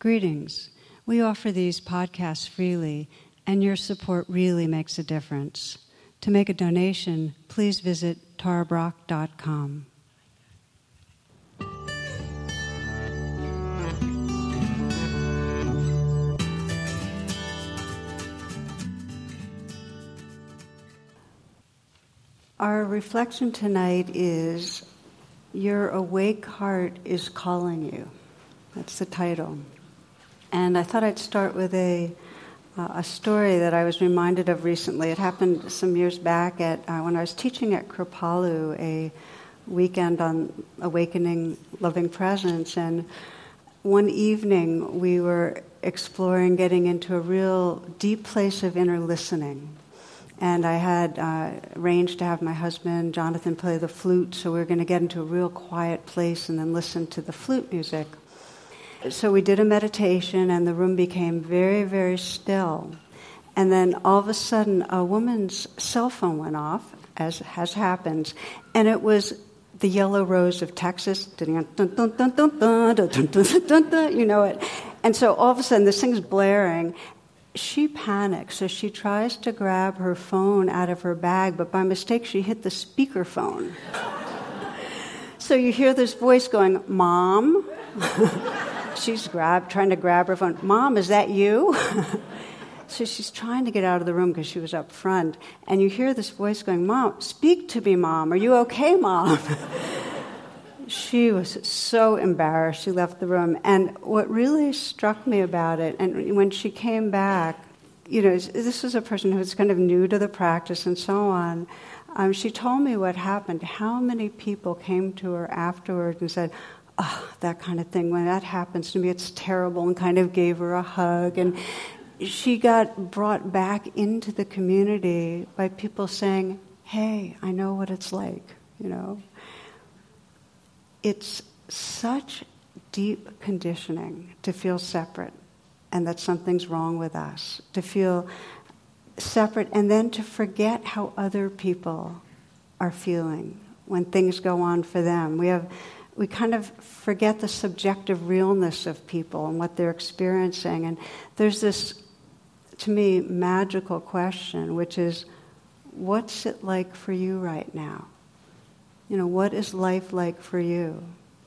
Greetings. We offer these podcasts freely, and your support really makes a difference. To make a donation, please visit tarabrach.com. Our reflection tonight is, Your Awake Heart is Calling You. That's the title. And I thought I'd start with a story that I was reminded of recently. It happened some years back when I was teaching at Kripalu, a weekend on awakening loving presence. And one evening we were exploring getting into a real deep place of inner listening. And I had arranged to have my husband, Jonathan, play the flute, so we were going to get into a real quiet place and then listen to the flute music. So we did a meditation, and the room became very, very still. And then all of a sudden, a woman's cell phone went off, as happens, and it was the Yellow Rose of Texas. You know it. And so all of a sudden, this thing's blaring. She panics, so she tries to grab her phone out of her bag, but by mistake, she hit the speakerphone. So you hear this voice going, "Mom?" She's trying to grab her phone. "Mom, is that you?" So she's trying to get out of the room because she was up front. And you hear this voice going, "Mom, speak to me, Mom. Are you okay, Mom?" She was so embarrassed. She left the room. And what really struck me about it, and when she came back, you know, this is a person who was kind of new to the practice and so on. She told me what happened. How many people came to her afterwards and said, "Oh, that kind of thing, when that happens to me, it's terrible," and kind of gave her a hug. And she got brought back into the community by people saying, "Hey, I know what it's like," you know. It's such deep conditioning to feel separate and that something's wrong with us, to feel separate and then to forget how other people are feeling when things go on for them. We kind of forget the subjective realness of people and what they're experiencing. And there's this, to me, magical question, which is, what's it like for you right now? You know, what is life like for you?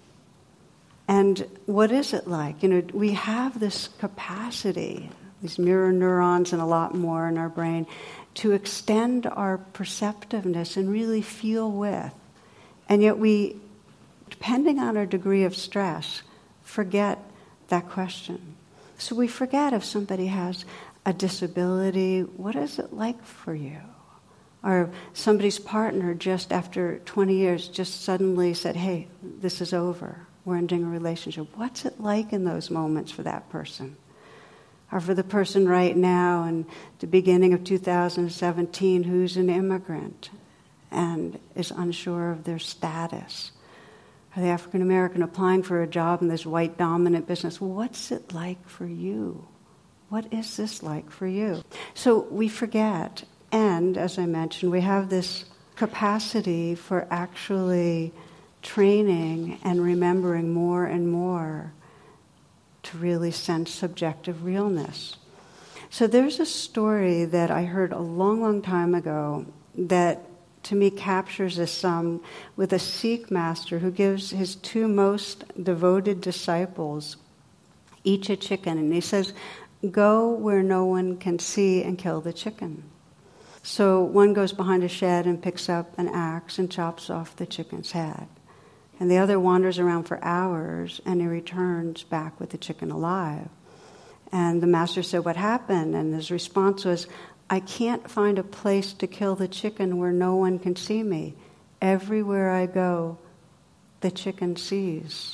And what is it like? You know, we have this capacity, these mirror neurons and a lot more in our brain, to extend our perceptiveness and really feel with. And yet we, depending on our degree of stress, forget that question. So we forget if somebody has a disability, what is it like for you? Or somebody's partner just after 20 years just suddenly said, "Hey, this is over. We're ending a relationship." What's it like in those moments for that person? Or for the person right now in the beginning of 2017 who's an immigrant and is unsure of their status. Or the African American applying for a job in this white dominant business. What's it like for you? What is this like for you? So we forget. And, as I mentioned, we have this capacity for actually training and remembering more and more to really sense subjective realness. So there's a story that I heard a long, long time ago that, to me, captures this with a Sikh master who gives his two most devoted disciples each a chicken. And he says, "Go where no one can see and kill the chicken." So one goes behind a shed and picks up an axe and chops off the chicken's head. And the other wanders around for hours, and he returns back with the chicken alive. And the master said, "What happened?" And his response was, "I can't find a place to kill the chicken where no one can see me. Everywhere I go, the chicken sees."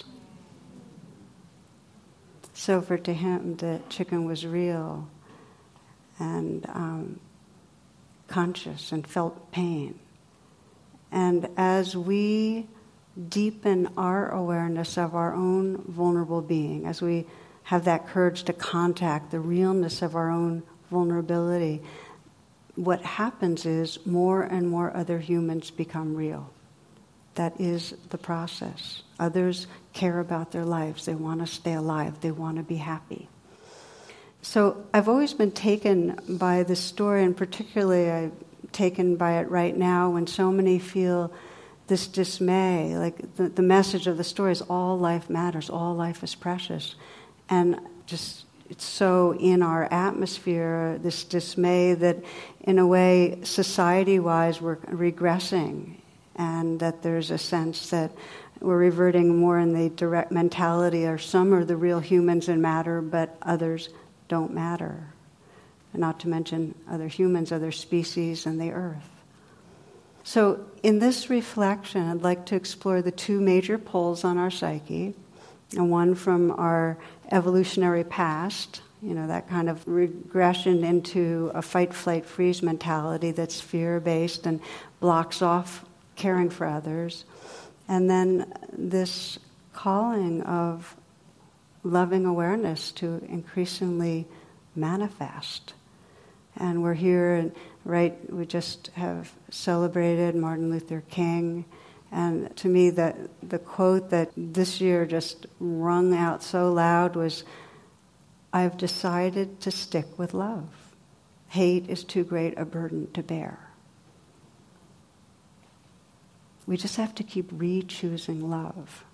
So to him, the chicken was real and conscious and felt pain. And as we deepen our awareness of our own vulnerable being, as we have that courage to contact the realness of our own vulnerability, what happens is more and more other humans become real. That is the process. Others care about their lives. They want to stay alive. They want to be happy. So I've always been taken by this story, and particularly I'm taken by it right now when so many feel this dismay. Like the message of the story is all life matters, all life is precious. And just it's so in our atmosphere, this dismay that in a way society-wise we're regressing, and that there's a sense that we're reverting more in the direct mentality, or some are the real humans and matter, but others don't matter. And not to mention other humans, other species, and the earth. So in this reflection, I'd like to explore the two major poles on our psyche, and one from our evolutionary past, that kind of regression into a fight, flight, freeze mentality that's fear-based and blocks off caring for others. And then this calling of loving awareness to increasingly manifest. And we're here, and we just have celebrated Martin Luther King. And to me, the quote that this year just rung out so loud was, "I've decided to stick with love. Hate is too great a burden to bear." We just have to keep re-choosing love.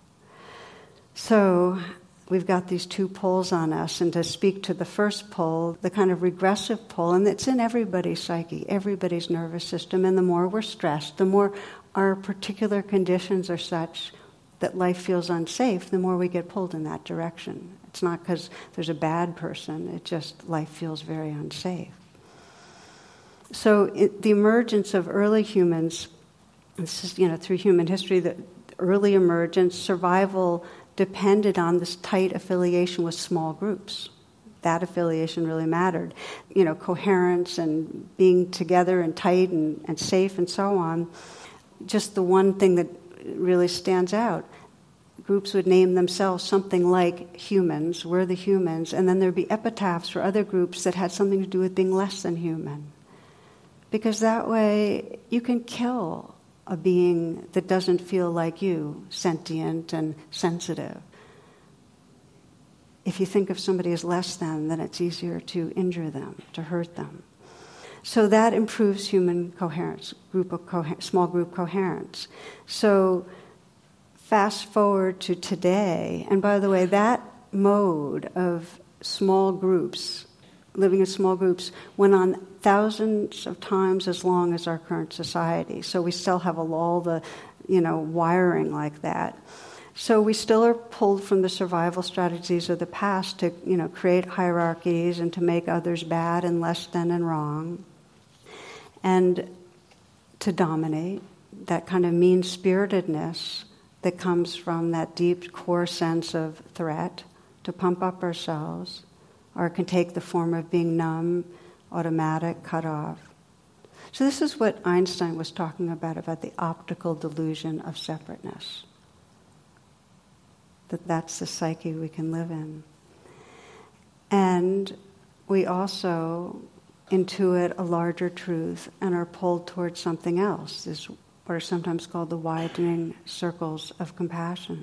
So we've got these two poles on us, and to speak to the first pole, the kind of regressive pole, and it's in everybody's psyche, everybody's nervous system, and the more we're stressed, the more our particular conditions are such that life feels unsafe, the more we get pulled in that direction. It's not because there's a bad person, it's just life feels very unsafe. So the emergence of early humans, this is, through human history, the early emergence, survival depended on this tight affiliation with small groups. That affiliation really mattered. Coherence and being together and tight and safe and so on. Just the one thing that really stands out, groups would name themselves something like humans, we're the humans, and then there'd be epitaphs for other groups that had something to do with being less than human. Because that way you can kill a being that doesn't feel like you, sentient and sensitive. If you think of somebody as less than, then it's easier to injure them, to hurt them. So that improves human coherence, small group coherence. So fast forward to today, and by the way, that mode of small groups, living in small groups, went on thousands of times as long as our current society. So we still have all the, wiring like that. So we still are pulled from the survival strategies of the past to, create hierarchies and to make others bad and less than and wrong, and to dominate, that kind of mean-spiritedness that comes from that deep core sense of threat, to pump up ourselves, or it can take the form of being numb, automatic, cut off. So this is what Einstein was talking about the optical delusion of separateness. That's the psyche we can live in. And we also intuit a larger truth and are pulled towards something else. This is what are sometimes called the widening circles of compassion.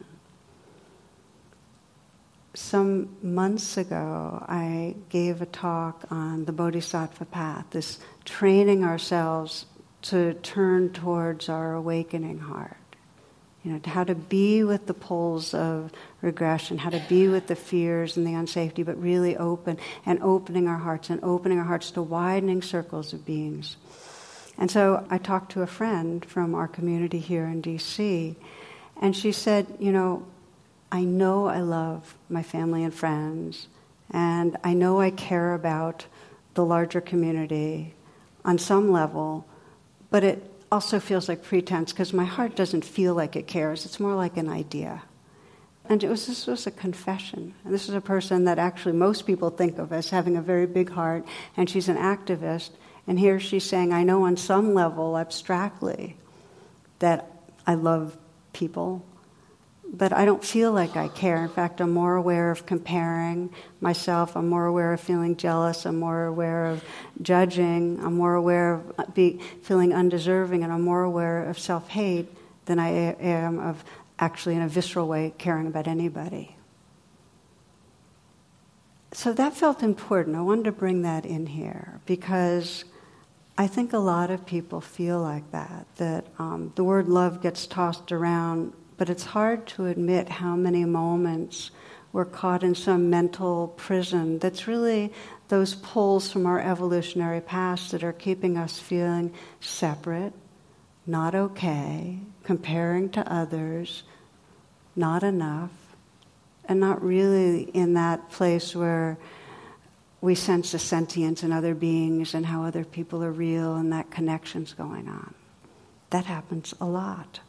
Some months ago, I gave a talk on the Bodhisattva path, this training ourselves to turn towards our awakening heart. How to be with the poles of regression, how to be with the fears and the unsafety, but really open and opening our hearts to widening circles of beings. And so I talked to a friend from our community here in D.C., and she said, I know I love my family and friends, and I know I care about the larger community on some level, but it also feels like pretense because my heart doesn't feel like it cares. It's more like an idea. And this was a confession. And this is a person that actually most people think of as having a very big heart, and she's an activist. And here she's saying, I know on some level, abstractly, that I love people, but I don't feel like I care. In fact, I'm more aware of comparing myself. I'm more aware of feeling jealous. I'm more aware of judging. I'm more aware of feeling undeserving, and I'm more aware of self-hate than I am of actually in a visceral way caring about anybody. So that felt important. I wanted to bring that in here because I think a lot of people feel like that the word love gets tossed around, but it's hard to admit how many moments we're caught in some mental prison that's really those pulls from our evolutionary past that are keeping us feeling separate, not okay, comparing to others, not enough, and not really in that place where we sense a sentience in other beings and how other people are real and that connection's going on. That happens a lot.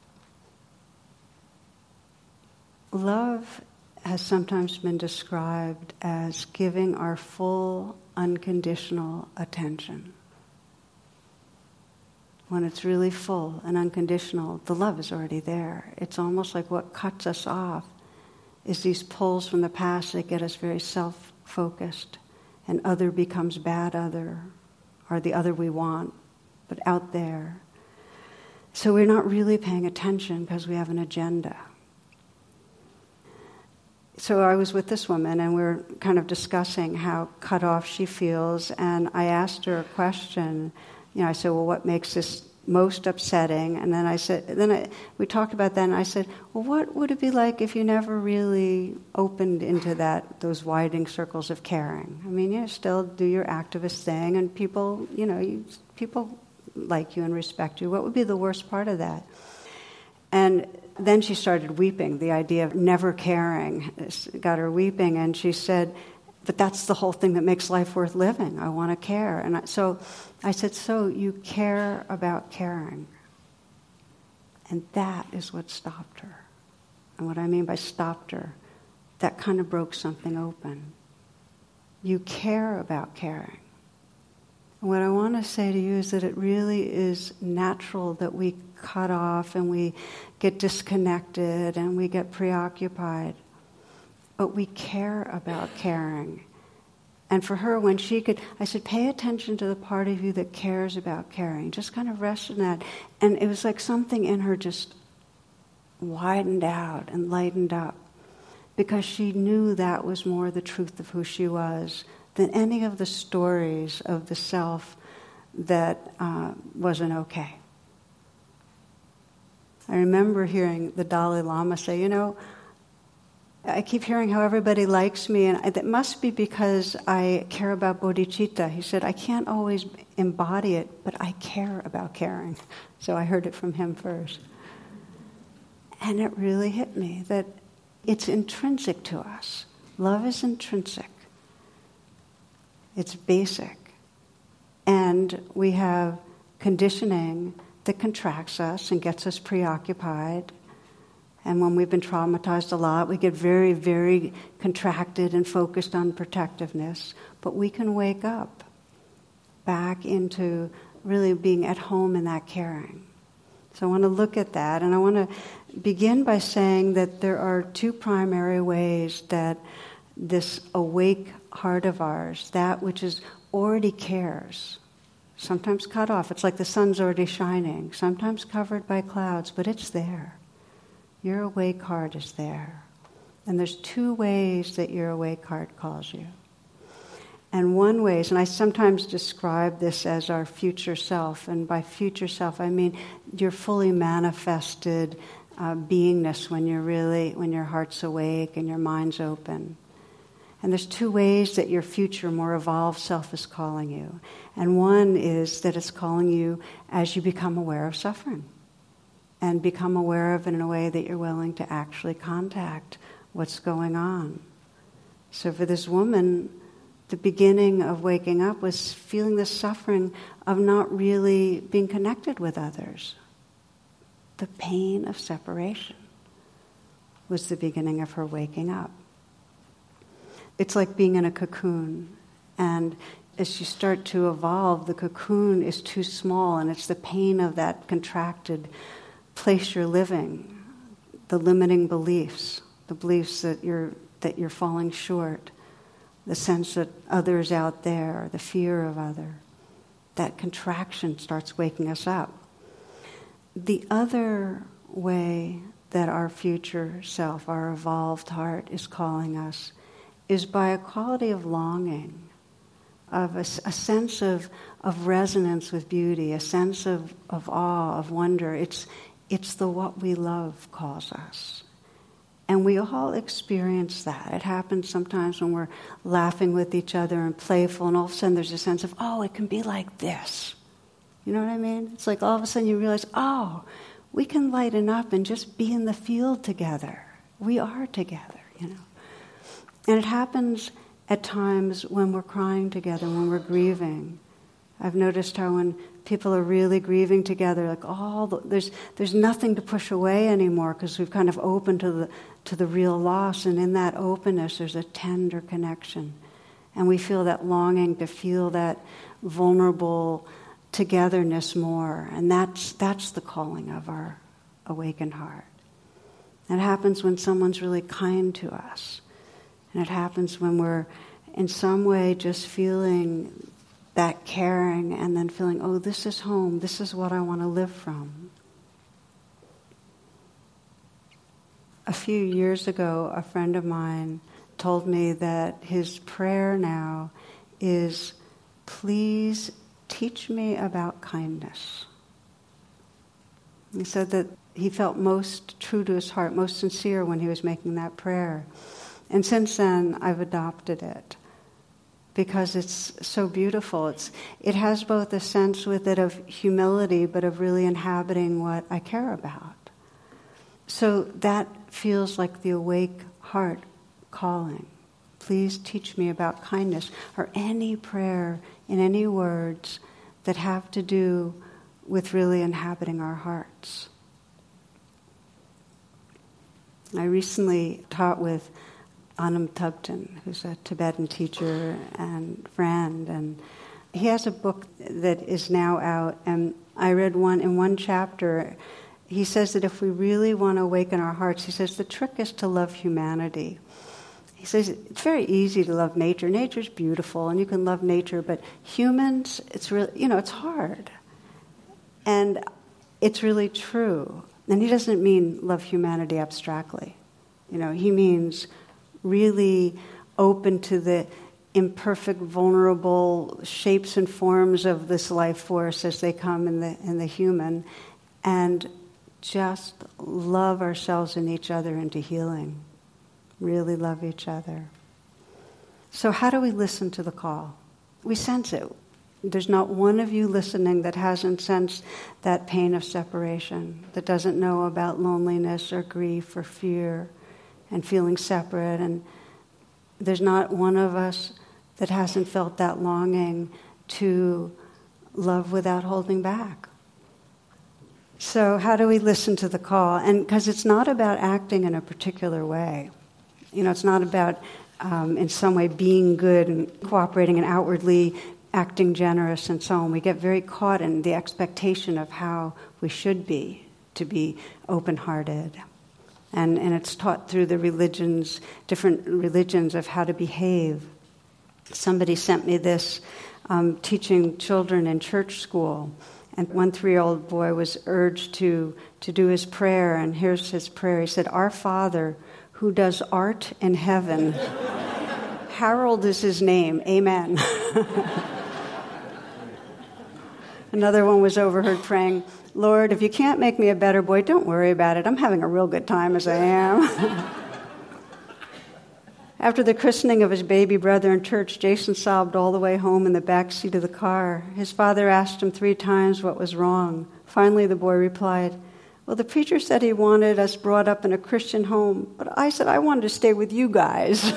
Love has sometimes been described as giving our full, unconditional attention. When it's really full and unconditional, the love is already there. It's almost like what cuts us off is these pulls from the past that get us very self-focused, and other becomes bad other, or the other we want, but out there. So we're not really paying attention because we have an agenda. So I was with this woman, and we were kind of discussing how cut off she feels, and I asked her a question. I said, well, what makes this most upsetting? And then I said, we talked about that, and I said, well, what would it be like if you never really opened into those widening circles of caring? I mean, you still do your activist thing, and people, people like you and respect you. What would be the worst part of that? And then she started weeping. The idea of never caring got her weeping, and she said, but that's the whole thing that makes life worth living. I want to care. And so I said, so you care about caring. And that is what stopped her. And what I mean by stopped her, that kind of broke something open. You care about caring. And what I want to say to you is that it really is natural that we cut off and we get disconnected and we get preoccupied. But we care about caring. And for her, when she could, I said, pay attention to the part of you that cares about caring. Just kind of rest in that. And it was like something in her just widened out and lightened up. Because she knew that was more the truth of who she was than any of the stories of the self that wasn't okay. I remember hearing the Dalai Lama say, I keep hearing how everybody likes me, and it must be because I care about bodhicitta. He said, I can't always embody it, but I care about caring. So I heard it from him first. And it really hit me that it's intrinsic to us. Love is intrinsic. It's basic. And we have conditioning that contracts us and gets us preoccupied. And when we've been traumatized a lot, we get very, very contracted and focused on protectiveness. But we can wake up back into really being at home in that caring. So I want to look at that, and I want to begin by saying that there are two primary ways that this awake heart of ours, that which is already cares, sometimes cut off. It's like the sun's already shining, sometimes covered by clouds, but it's there. Your awake heart is there. And there's two ways that your awake heart calls you. And one way is, and I sometimes describe this as our future self, and by future self I mean your fully manifested beingness when your heart's awake and your mind's open. And there's two ways that your future, more evolved self is calling you. And one is that it's calling you as you become aware of suffering. And become aware of it in a way that you're willing to actually contact what's going on. So for this woman, the beginning of waking up was feeling the suffering of not really being connected with others. The pain of separation was the beginning of her waking up. It's like being in a cocoon, and as you start to evolve, the cocoon is too small, and it's the pain of that contracted place you're living, the limiting beliefs, the beliefs that you're falling short, the sense that other's out there, the fear of other. That contraction starts waking us up. The other way that our future self, our evolved heart, is calling us is by a quality of longing, of a sense of resonance with beauty, a sense of awe, of wonder. It's the what we love calls us. And we all experience that. It happens sometimes when we're laughing with each other and playful, and all of a sudden there's a sense of, oh, it can be like this. You know what I mean? It's like all of a sudden you realize, oh, we can lighten up and just be in the field together. We are together, you know. And it happens at times when we're crying together, when we're grieving. I've noticed how when people are really grieving together, like there's nothing to push away anymore because we've kind of opened to the real loss, and in that openness there's a tender connection, and we feel that longing to feel that vulnerable togetherness more, and that's the calling of our awakened heart. It happens when someone's really kind to us, and it happens when we're in some way just feeling that caring and then feeling, oh, this is home, this is what I want to live from. A few years ago, a friend of mine told me that his prayer now is, please teach me about kindness. He said that he felt most true to his heart, most sincere when he was making that prayer. And since then, I've adopted it because it's so beautiful. It has both a sense with it of humility, but of really inhabiting what I care about. So that feels like the awake heart calling. Please teach me about kindness, or any prayer in any words that have to do with really inhabiting our hearts. I recently taught with Anam Thubten, who's a Tibetan teacher and friend, and he has a book that is now out, and I read in one chapter. He says that if we really want to awaken our hearts, he says the trick is to love humanity. He says it's very easy to love nature. Nature's beautiful, and you can love nature, but humans, it's really, it's hard. And it's really true. And he doesn't mean love humanity abstractly. He means really open to the imperfect, vulnerable shapes and forms of this life force as they come in the human, and just love ourselves and each other into healing. Really love each other. So how do we listen to the call? We sense it. There's not one of you listening that hasn't sensed that pain of separation, that doesn't know about loneliness or grief or fear and feeling separate. And there's not one of us that hasn't felt that longing to love without holding back. So how do we listen to the call? And because it's not about acting in a particular way. It's not about in some way being good and cooperating and outwardly acting generous and so on. We get very caught in the expectation of how we should be, to be open-hearted. And it's taught through the different religions of how to behave. Somebody sent me this teaching children in church school. And one 3-year-old boy was urged to do his prayer, and here's his prayer. He said, "Our Father, who does art in heaven, Harold is his name, amen." Another one was overheard praying, "Lord, if you can't make me a better boy, don't worry about it. I'm having a real good time as I am." After the christening of his baby brother in church, Jason sobbed all the way home in the back seat of the car. His father asked him 3 times what was wrong. Finally, the boy replied, "Well, the preacher said he wanted us brought up in a Christian home, but I said I wanted to stay with you guys."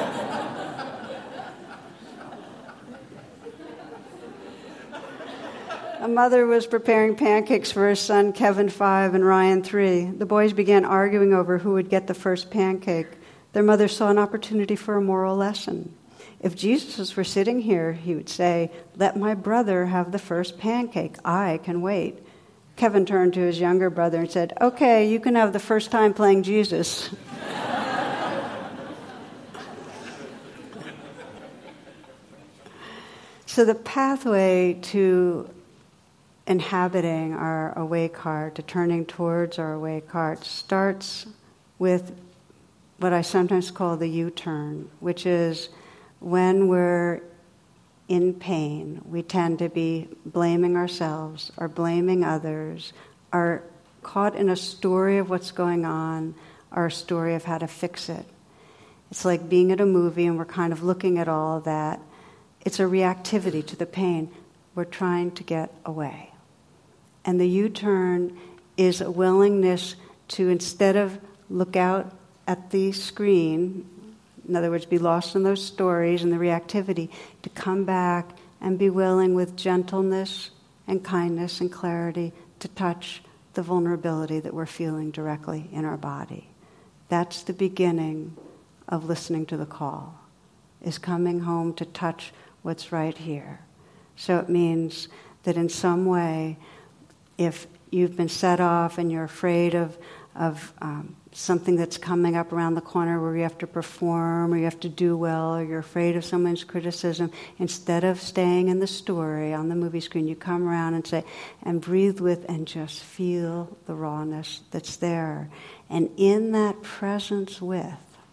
A mother was preparing pancakes for her son, Kevin, 5, and Ryan, 3. The boys began arguing over who would get the first pancake. Their mother saw an opportunity for a moral lesson. If Jesus were sitting here, he would say, "Let my brother have the first pancake. I can wait." Kevin turned to his younger brother and said, "Okay, you can have the first time playing Jesus." So the pathway to inhabiting our awake heart, to turning towards our awake heart, starts with what I sometimes call the U-turn, which is when we're in pain, we tend to be blaming ourselves or blaming others, are caught in a story of what's going on, or a story of how to fix it. It's like being at a movie and we're kind of looking at all of that. It's a reactivity to the pain. We're trying to get away. And the U-turn is a willingness to, instead of look out at the screen, in other words, be lost in those stories and the reactivity, to come back and be willing with gentleness and kindness and clarity to touch the vulnerability that we're feeling directly in our body. That's the beginning of listening to the call, is coming home to touch what's right here. So it means that in some way, if you've been set off and you're afraid of something that's coming up around the corner where you have to perform or you have to do well, or you're afraid of someone's criticism, instead of staying in the story on the movie screen, you come around and say, and breathe with and just feel the rawness that's there. And in that presence with,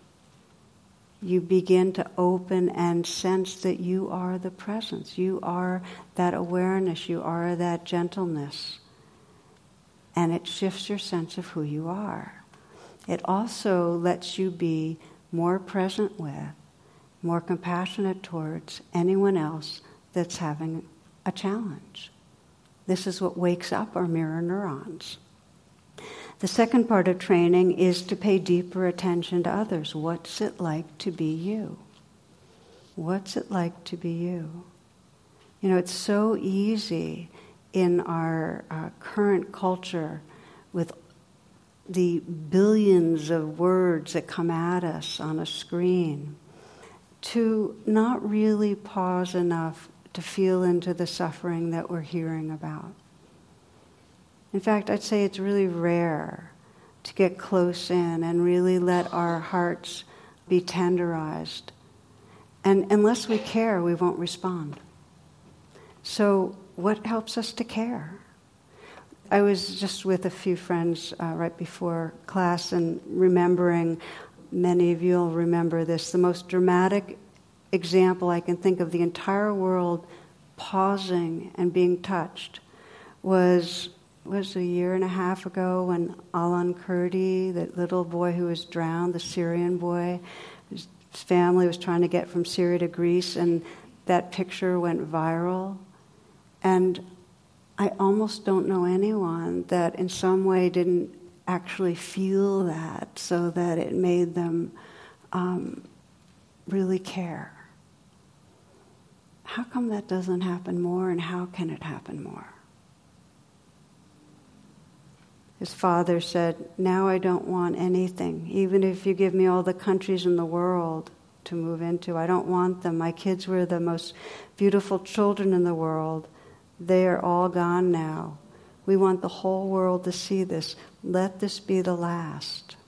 you begin to open and sense that you are the presence. You are that awareness. You are that gentleness. And it shifts your sense of who you are. It also lets you be more present with, more compassionate towards anyone else that's having a challenge. This is what wakes up our mirror neurons. The second part of training is to pay deeper attention to others. What's it like to be you? What's it like to be you? You know, it's so easy in our current culture with the billions of words that come at us on a screen to not really pause enough to feel into the suffering that we're hearing about. In fact, I'd say it's really rare to get close in and really let our hearts be tenderized. And unless we care, we won't respond. So what helps us to care? I was just with a few friends right before class and remembering, many of you will remember this, the most dramatic example I can think of the entire world pausing and being touched was a year and a half ago when Alan Kurdi, that little boy who was drowned, the Syrian boy, his family was trying to get from Syria to Greece, and that picture went viral. And I almost don't know anyone that in some way didn't actually feel that, so that it made them really care. How come that doesn't happen more, and how can it happen more? His father said, now I don't want anything. Even if you give me all the countries in the world to move into, I don't want them. My kids were the most beautiful children in the world. They are all gone now. We want the whole world to see this. Let this be the last.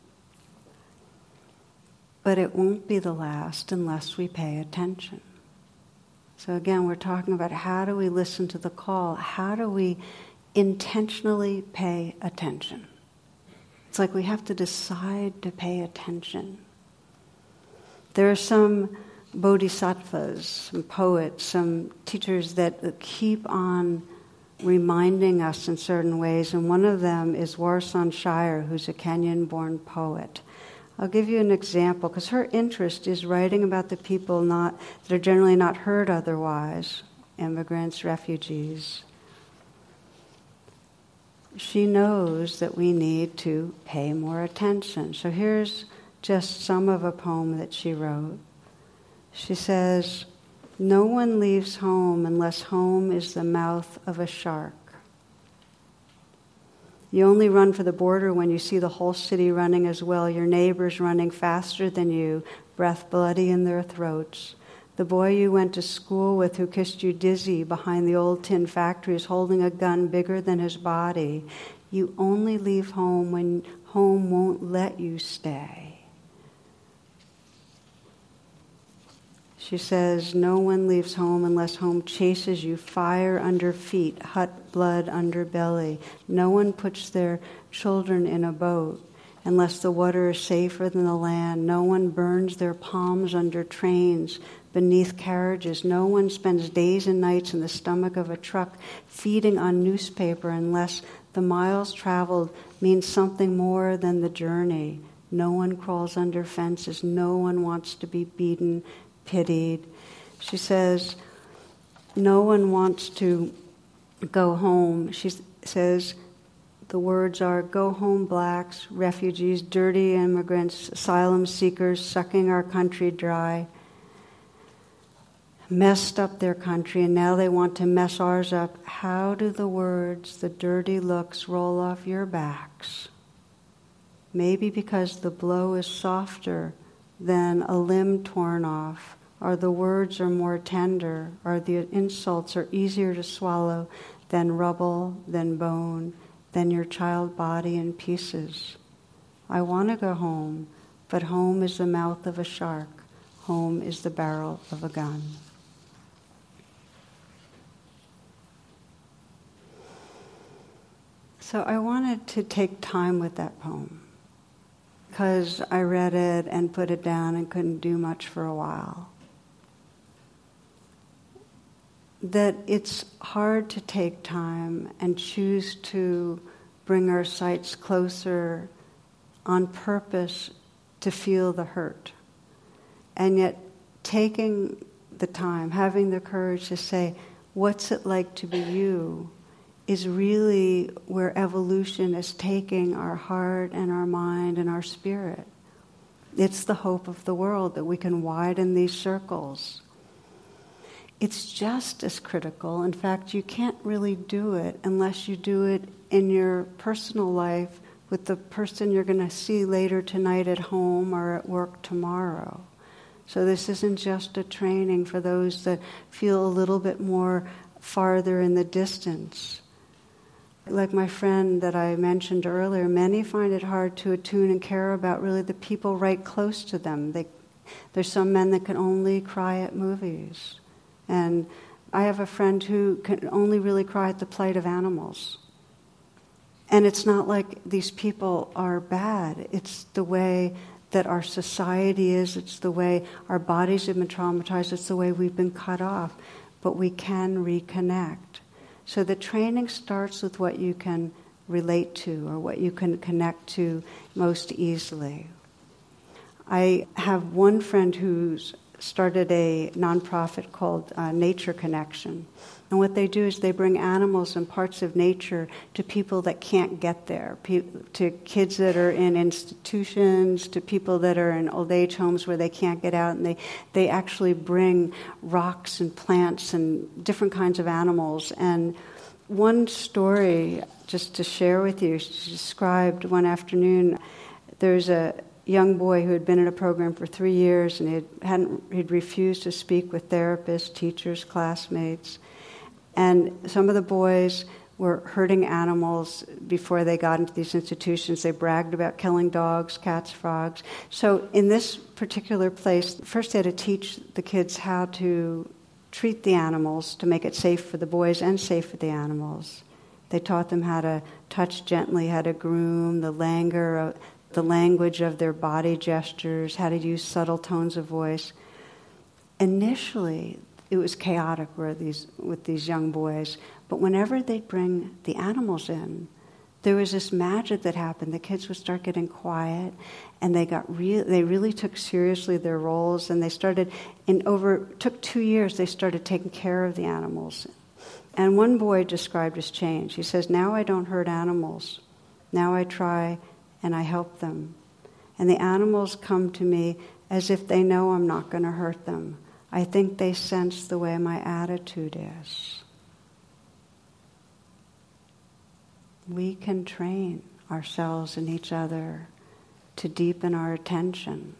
But it won't be the last unless we pay attention. So again, we're talking about how do we listen to the call? How do we intentionally pay attention? It's like we have to decide to pay attention. There are some bodhisattvas, some poets, some teachers that keep on reminding us in certain ways, and one of them is Warsan Shire, who's a Kenyan-born poet. I'll give you an example, because her interest is writing about the people that are generally not heard otherwise, immigrants, refugees. She knows that we need to pay more attention. So here's just some of a poem that she wrote. She says, no one leaves home unless home is the mouth of a shark. You only run for the border when you see the whole city running as well, your neighbors running faster than you, breath bloody in their throats. The boy you went to school with who kissed you dizzy behind the old tin factory is holding a gun bigger than his body. You only leave home when home won't let you stay. She says, no one leaves home unless home chases you, fire under feet, hot blood under belly. No one puts their children in a boat unless the water is safer than the land. No one burns their palms under trains, beneath carriages. No one spends days and nights in the stomach of a truck feeding on newspaper unless the miles traveled means something more than the journey. No one crawls under fences. No one wants to be beaten, pitied. She says, no one wants to go home. She says, the words are, go home blacks, refugees, dirty immigrants, asylum seekers, sucking our country dry. Messed up their country, and now they want to mess ours up. How do the words, the dirty looks, roll off your backs? Maybe because the blow is softer than a limb torn off, or the words are more tender, or the insults are easier to swallow than rubble, than bone, than your child body in pieces. I want to go home, but home is the mouth of a shark. Home is the barrel of a gun. So I wanted to take time with that poem because I read it and put it down and couldn't do much for a while. That it's hard to take time and choose to bring our sights closer on purpose to feel the hurt. And yet taking the time, having the courage to say, what's it like to be you, is really where evolution is taking our heart and our mind and our spirit. It's the hope of the world that we can widen these circles. It's just as critical. In fact, you can't really do it unless you do it in your personal life with the person you're going to see later tonight at home or at work tomorrow. So this isn't just a training for those that feel a little bit more farther in the distance. Like my friend that I mentioned earlier, many find it hard to attune and care about really the people right close to them. There's some men that can only cry at movies. And I have a friend who can only really cry at the plight of animals. And it's not like these people are bad. It's the way that our society is. It's the way our bodies have been traumatized. It's the way we've been cut off. But we can reconnect. So the training starts with what you can relate to or what you can connect to most easily. I have one friend who's started a nonprofit called Nature Connection. And what they do is they bring animals and parts of nature to people that can't get there, to kids that are in institutions, to people that are in old age homes where they can't get out. And they actually bring rocks and plants and different kinds of animals. And one story, just to share with you, she described one afternoon, there's a young boy who had been in a program for 3 years, and he'd refused to speak with therapists, teachers, classmates. And some of the boys were hurting animals before they got into these institutions. They bragged about killing dogs, cats, frogs. So in this particular place, first they had to teach the kids how to treat the animals to make it safe for the boys and safe for the animals. They taught them how to touch gently, how to groom, the language of their body gestures, how to use subtle tones of voice. Initially, it was chaotic with these young boys, but whenever they'd bring the animals in, there was this magic that happened. The kids would start getting quiet, and they really took seriously their roles, and they started, took 2 years, they started taking care of the animals. And one boy described his change. He says, now I don't hurt animals. Now I try and I help them. And the animals come to me as if they know I'm not going to hurt them. I think they sense the way my attitude is. We can train ourselves and each other to deepen our attention.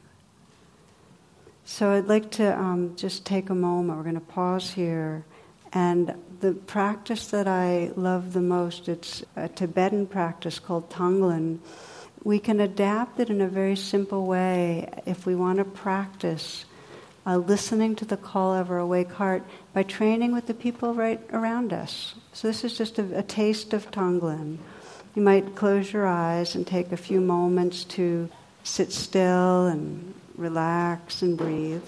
So I'd like to just take a moment. We're going to pause here. And the practice that I love the most, it's a Tibetan practice called Tonglen. We can adapt it in a very simple way if we want to practice listening to the call of our awake heart by training with the people right around us. So this is just a taste of Tonglen. You might close your eyes and take a few moments to sit still and relax and breathe.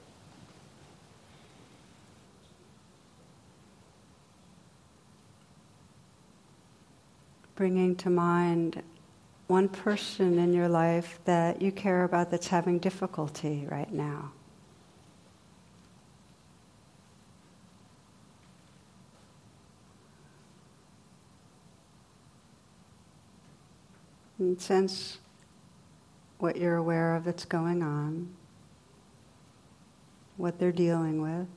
Bringing to mind one person in your life that you care about that's having difficulty right now. And sense what you're aware of that's going on, what they're dealing with,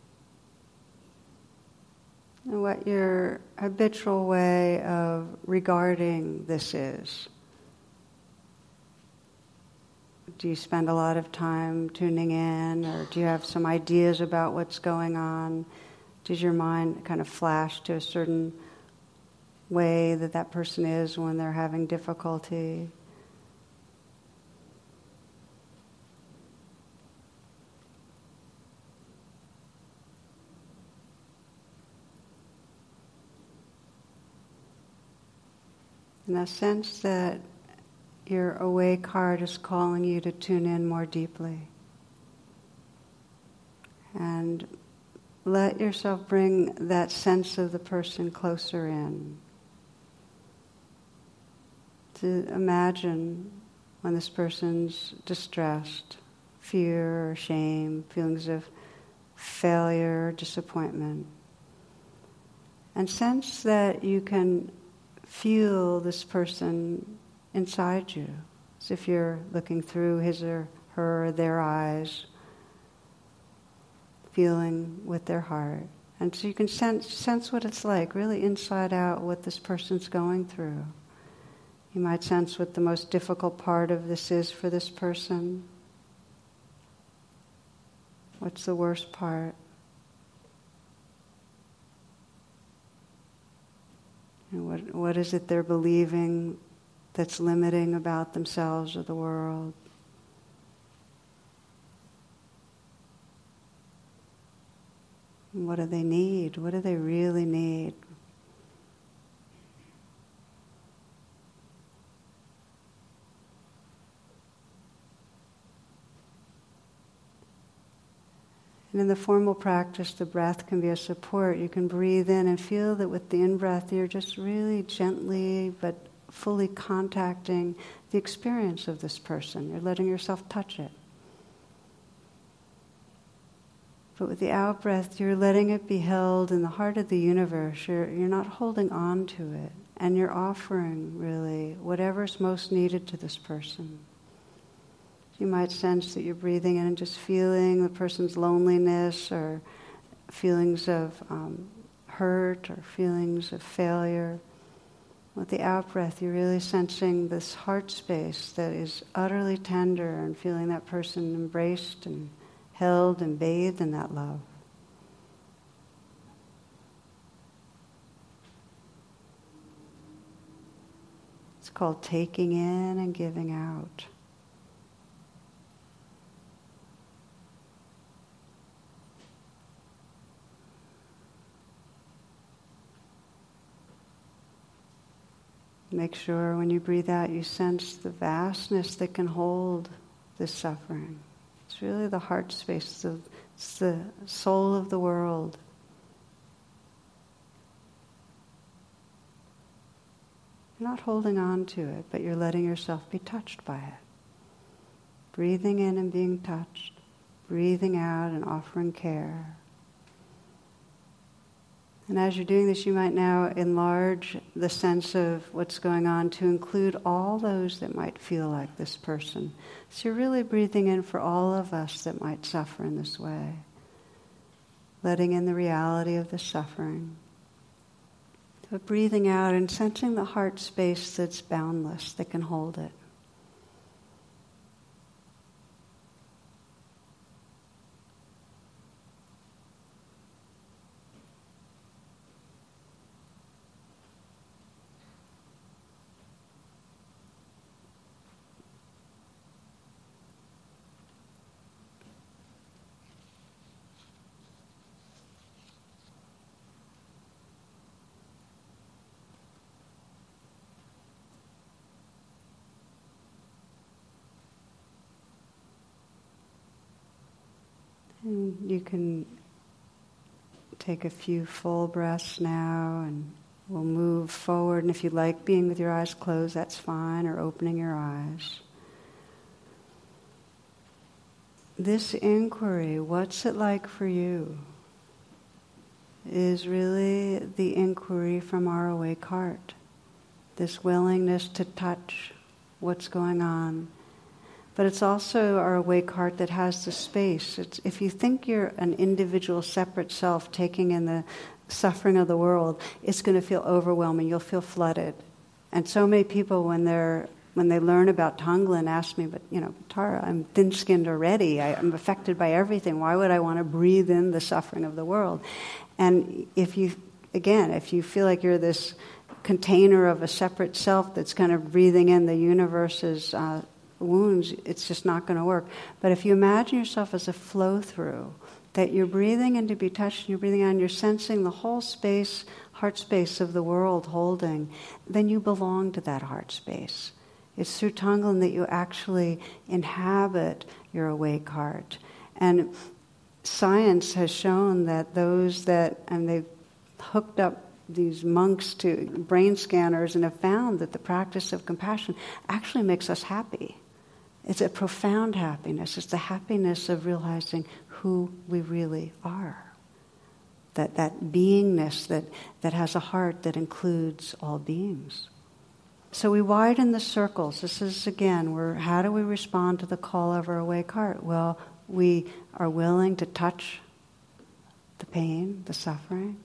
and what your habitual way of regarding this is. Do you spend a lot of time tuning in, or do you have some ideas about what's going on? Does your mind kind of flash to a certain way that person is when they're having difficulty? And a sense that your awake heart is calling you to tune in more deeply. And let yourself bring that sense of the person closer in. To imagine when this person's distressed, fear or shame, feelings of failure, disappointment. And sense that you can feel this person inside you, as if you're looking through his or her or their eyes, feeling with their heart. And so you can sense what it's like, really inside out, what this person's going through. You might sense what the most difficult part of this is for this person. What's the worst part? And what is it they're believing that's limiting about themselves or the world? And what do they need? What do they really need? And in the formal practice, the breath can be a support. You can breathe in and feel that with the in-breath, you're just really gently but fully contacting the experience of this person. You're letting yourself touch it. But with the out-breath, you're letting it be held in the heart of the universe. You're not holding on to it. And you're offering, really, whatever's most needed to this person. You might sense that you're breathing in and just feeling the person's loneliness or feelings of hurt or feelings of failure. With the out-breath, you're really sensing this heart space that is utterly tender and feeling that person embraced and held and bathed in that love. It's called taking in and giving out. Make sure when you breathe out, you sense the vastness that can hold this suffering. It's really the heart space, it's the soul of the world. You're not holding on to it, but you're letting yourself be touched by it. Breathing in and being touched, breathing out and offering care. And as you're doing this, you might now enlarge the sense of what's going on to include all those that might feel like this person. So you're really breathing in for all of us that might suffer in this way. Letting in the reality of the suffering. But breathing out and sensing the heart space that's boundless, that can hold it. And you can take a few full breaths now, and we'll move forward. And if you like being with your eyes closed, that's fine, or opening your eyes. This inquiry, what's it like for you, is really the inquiry from our awake heart. This willingness to touch what's going on. But it's also our awake heart that has the space. If you think you're an individual, separate self taking in the suffering of the world, it's going to feel overwhelming. You'll feel flooded. And so many people, when they learn about Tonglen, ask me, but Tara, I'm thin-skinned already. I'm affected by everything. Why would I want to breathe in the suffering of the world? And if you feel like you're this container of a separate self that's kind of breathing in the universe's wounds, it's just not going to work. But if you imagine yourself as a flow-through, that you're breathing in to be touched and you're breathing out and you're sensing the whole space, heart space of the world holding, then you belong to that heart space. It's through Tonglen that you actually inhabit your awake heart. And science has shown that and they've hooked up these monks to brain scanners and have found that the practice of compassion actually makes us happy. It's a profound happiness. It's the happiness of realizing who we really are. That beingness that has a heart that includes all beings. So we widen the circles. This is, again, how do we respond to the call of our awake heart? Well, we are willing to touch the pain, the suffering,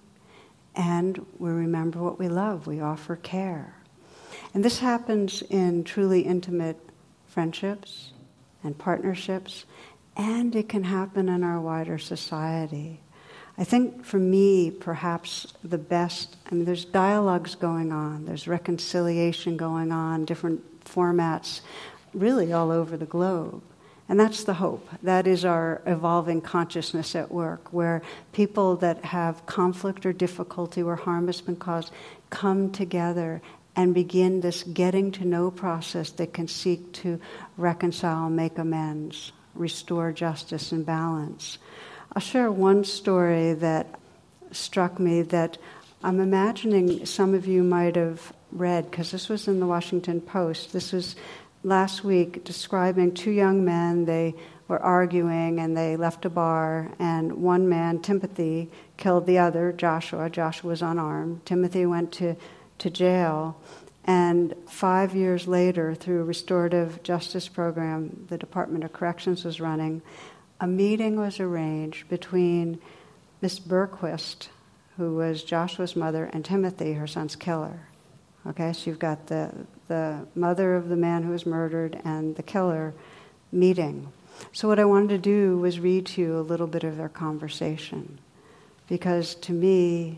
and we remember what we love. We offer care. And this happens in truly intimate friendships and partnerships, and it can happen in our wider society. I think for me, perhaps the best, there's dialogues going on, there's reconciliation going on, different formats, really all over the globe. And that's the hope. That is our evolving consciousness at work, where people that have conflict or difficulty where harm has been caused come together and begin this getting to know process that can seek to reconcile, make amends, restore justice and balance. I'll share one story that struck me that I'm imagining some of you might have read, because this was in the Washington Post. This was last week, describing two young men. They were arguing and they left a bar, and one man, Timothy, killed the other, Joshua. Joshua was unarmed. Timothy went to jail, and 5 years later, through a restorative justice program the Department of Corrections was running, a meeting was arranged between Miss Berquist, who was Joshua's mother, and Timothy, her son's killer. Okay, so you've got the mother of the man who was murdered and the killer meeting. So what I wanted to do was read to you a little bit of their conversation, because to me,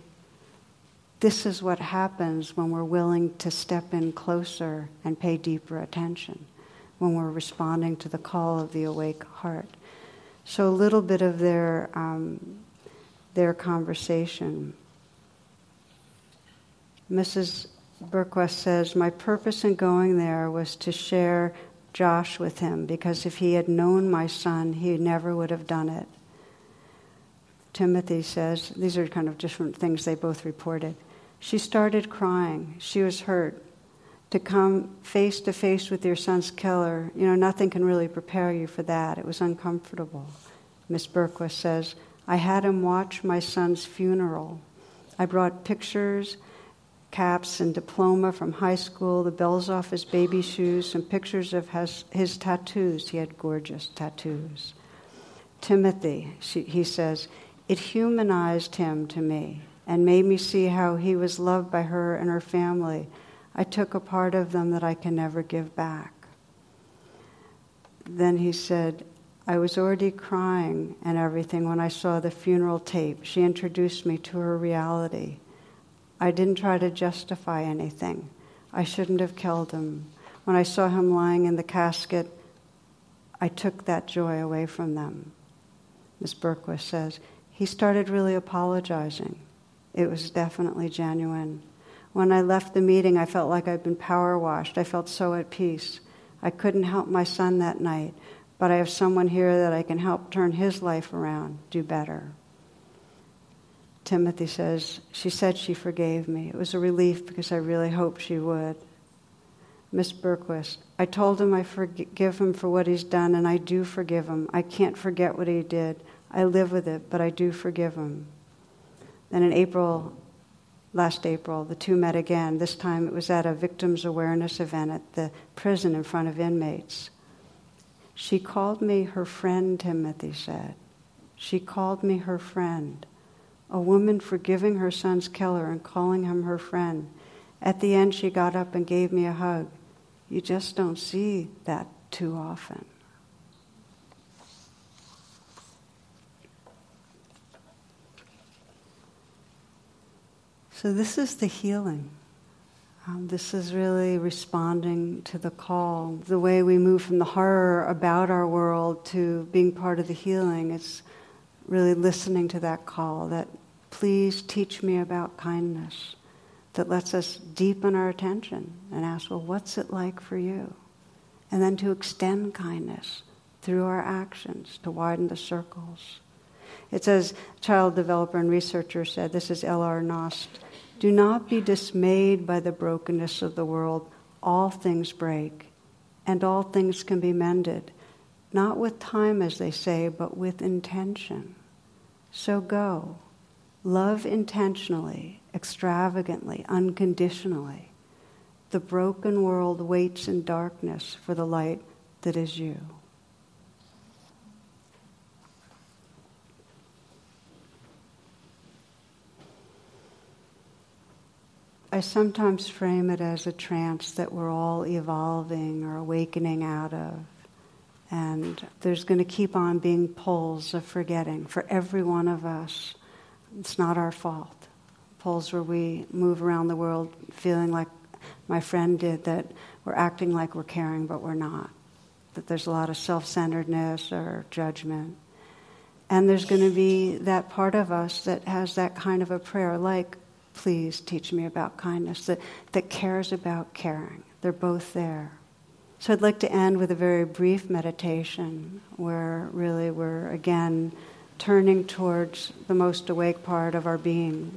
this is what happens when we're willing to step in closer and pay deeper attention, when we're responding to the call of the awake heart. So a little bit of their conversation. Mrs. Berquist says, "My purpose in going there was to share Josh with him, because if he had known my son, he never would have done it." Timothy says, these are kind of different things they both reported. "She started crying. She was hurt. To come face to face with your son's killer, nothing can really prepare you for that. It was uncomfortable." Miss Berquist says, "I had him watch my son's funeral. I brought pictures, caps, and diploma from high school, the bells off his baby shoes, some pictures of his tattoos." He had gorgeous tattoos. Timothy, he says, "It humanized him to me and made me see how he was loved by her and her family. I took a part of them that I can never give back." Then he said, "I was already crying and everything when I saw the funeral tape. She introduced me to her reality. I didn't try to justify anything. I shouldn't have killed him. When I saw him lying in the casket, I took that joy away from them." Ms. Berquist says, "He started really apologizing. It was definitely genuine. When I left the meeting, I felt like I'd been power washed. I felt so at peace. I couldn't help my son that night, but I have someone here that I can help turn his life around, do better. Timothy says, she said she forgave me. It was a relief because I really hoped she would. Miss Berquist, I told him I forgive him for what he's done, and I do forgive him. I can't forget what he did. I live with it, but I do forgive him. Then in last April, the two met again. This time it was at a victims awareness event at the prison in front of inmates. She called me her friend, Timothy said. She called me her friend. A woman forgiving her son's killer and calling him her friend. At the end, she got up and gave me a hug. You just don't see that too often. So this is the healing. This is really responding to the call. The way we move from the horror about our world to being part of the healing, it's really listening to that call, that please teach me about kindness, that lets us deepen our attention and ask, well, what's it like for you? And then to extend kindness through our actions, to widen the circles. It says, child developer and researcher said, this is L.R. Nost, do not be dismayed by the brokenness of the world. All things break, and all things can be mended. Not with time, as they say, but with intention. So go. Love intentionally, extravagantly, unconditionally. The broken world waits in darkness for the light that is you. I sometimes frame it as a trance that we're all evolving or awakening out of. And there's going to keep on being pulls of forgetting for every one of us. It's not our fault. Pulls where we move around the world feeling like my friend did, that we're acting like we're caring, but we're not. That there's a lot of self-centeredness or judgment. And there's going to be that part of us that has that kind of a prayer, like, please teach me about kindness, that cares about caring. They're both there. So I'd like to end with a very brief meditation where really we're, again, turning towards the most awake part of our being.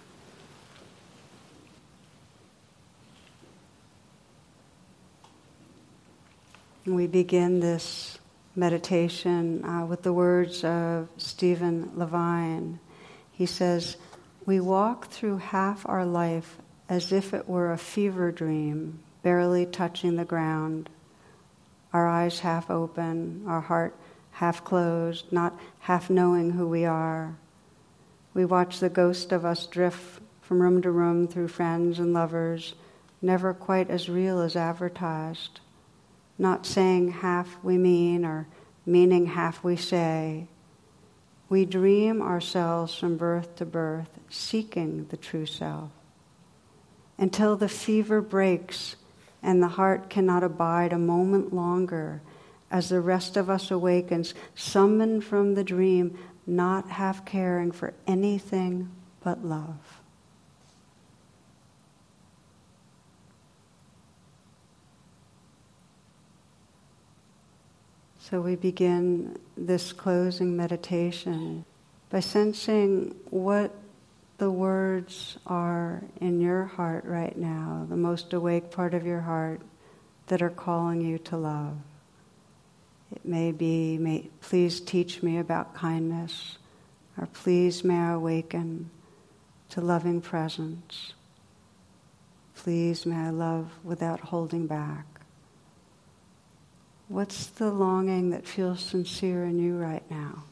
And we begin this meditation with the words of Stephen Levine. He says, we walk through half our life as if it were a fever dream, barely touching the ground, our eyes half open, our heart half closed, not half knowing who we are. We watch the ghost of us drift from room to room through friends and lovers, never quite as real as advertised, not saying half we mean or meaning half we say. We dream ourselves from birth to birth, seeking the true self, until the fever breaks and the heart cannot abide a moment longer, as the rest of us awakens, summoned from the dream, not half caring for anything but love. So we begin this closing meditation by sensing what the words are in your heart right now, the most awake part of your heart, that are calling you to love. It may be, please teach me about kindness, or please may I awaken to loving presence. Please may I love without holding back. What's the longing that feels sincere in you right now?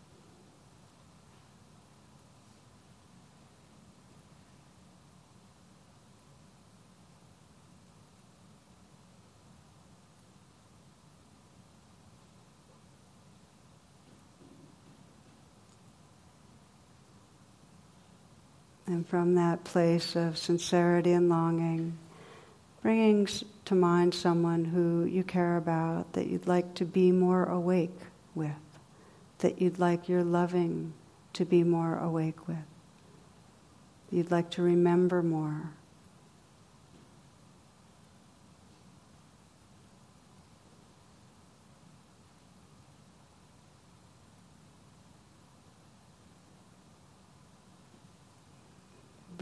And from that place of sincerity and longing, bringing to mind someone who you care about, that you'd like to be more awake with, that you'd like your loving to be more awake with, you'd like to remember more.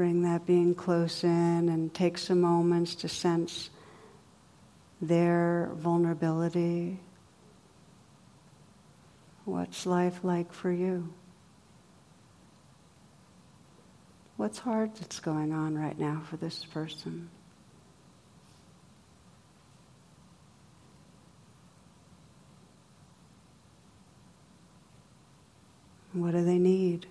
bring that being close in and take some moments to sense their vulnerability. What's life like for you? What's hard that's going on right now for this person? What do they need?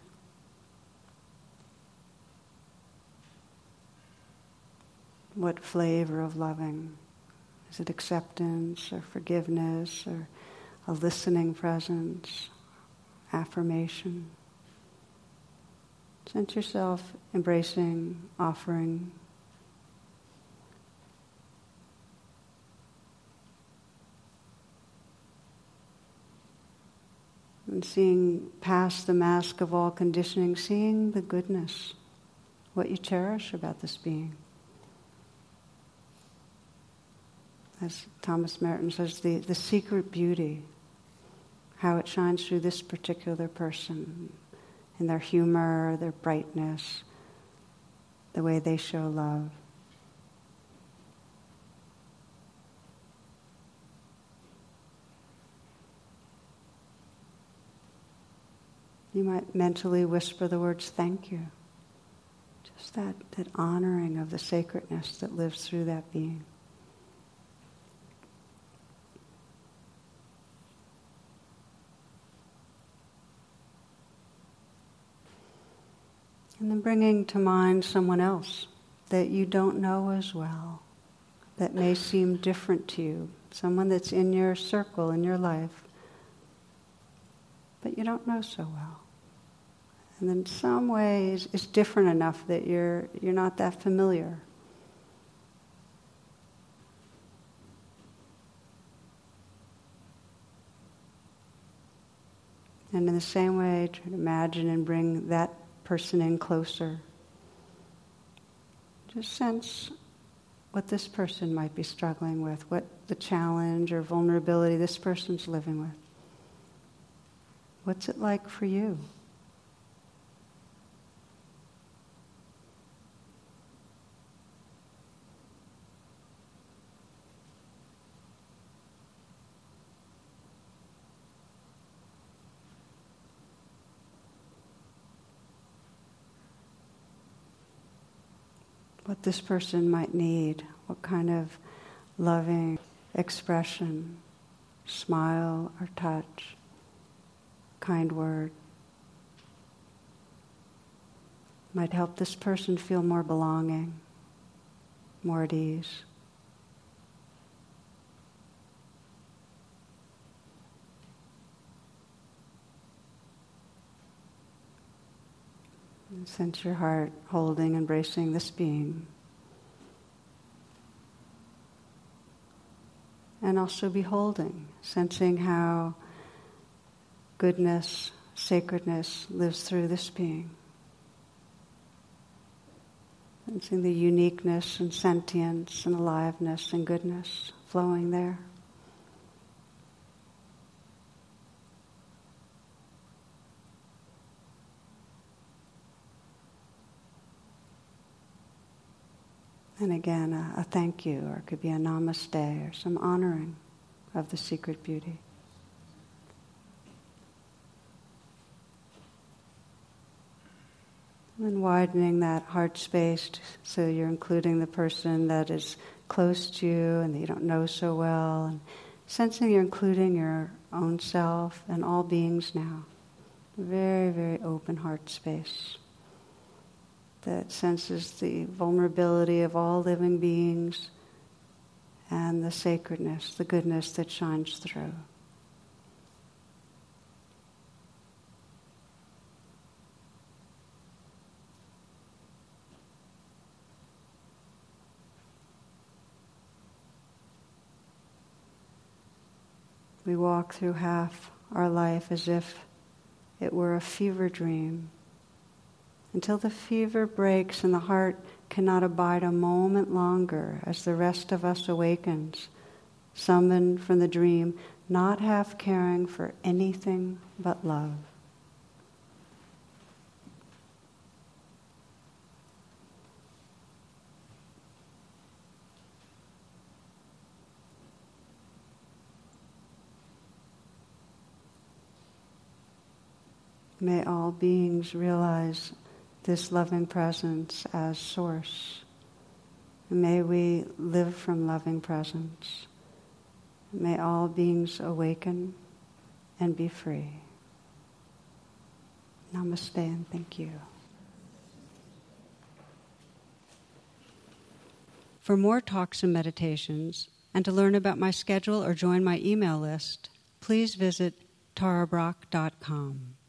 What flavor of loving? Is it acceptance or forgiveness or a listening presence, affirmation? Sense yourself embracing, offering. And seeing past the mask of all conditioning, seeing the goodness, what you cherish about this being. As Thomas Merton says, the secret beauty, how it shines through this particular person, in their humor, their brightness, the way they show love. You might mentally whisper the words, thank you. Just that honoring of the sacredness that lives through that being. And then bringing to mind someone else that you don't know as well, that may seem different to you, someone that's in your circle, in your life, but you don't know so well. And in some ways it's different enough that you're not that familiar. And in the same way, try to imagine and bring that person in closer. Just sense what this person might be struggling with, what the challenge or vulnerability this person's living with. What's it like for you? What this person might need, what kind of loving expression, smile or touch, kind word, might help this person feel more belonging, more at ease. And sense your heart holding, embracing this being. And also beholding, sensing how goodness, sacredness lives through this being. Sensing the uniqueness and sentience and aliveness and goodness flowing there. And again, a thank you, or it could be a namaste, or some honoring of the secret beauty. And then widening that heart space so you're including the person that is close to you and that you don't know so well, and sensing you're including your own self and all beings now. Very, very open heart space that senses the vulnerability of all living beings and the sacredness, the goodness that shines through. We walk through half our life as if it were a fever dream, until the fever breaks and the heart cannot abide a moment longer as the rest of us awakens, summoned from the dream, not half caring for anything but love. May all beings realize this loving presence as source. May we live from loving presence. May all beings awaken and be free. Namaste and thank you. For more talks and meditations, and to learn about my schedule or join my email list, please visit tarabrach.com.